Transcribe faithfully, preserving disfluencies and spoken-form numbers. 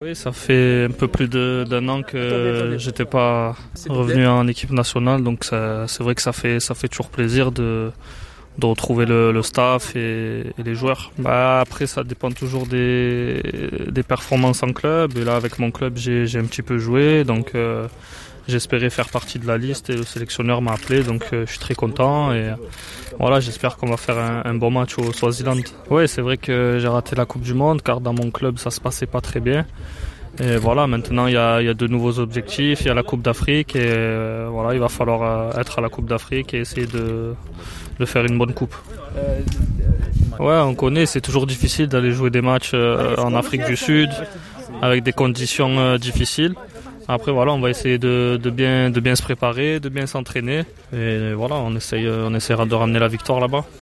Oui, ça fait un peu plus de, d'un an que j'étais pas revenu en équipe nationale, donc ça, c'est vrai que ça fait, ça fait toujours plaisir de, de retrouver le, le staff et, et les joueurs. Bah, après, ça dépend toujours des, des performances en club, et là, avec mon club, j'ai, j'ai un petit peu joué, donc euh, j'espérais faire partie de la liste et le sélectionneur m'a appelé, donc euh, je suis très content et voilà, j'espère qu'on va faire un, un bon match au Swaziland. Ouais, c'est vrai que j'ai raté la Coupe du Monde car dans mon club ça se passait pas très bien. Et voilà, maintenant il y a, il y a de nouveaux objectifs, il y a la Coupe d'Afrique et euh, voilà, il va falloir euh, être à la Coupe d'Afrique et essayer de, de faire une bonne coupe. Ouais, on connaît, c'est toujours difficile d'aller jouer des matchs euh, en Afrique du Sud avec des conditions euh, difficiles. Après voilà, on va essayer de, de bien de bien se préparer, de bien s'entraîner et voilà, on essaye on essaiera de ramener la victoire là-bas.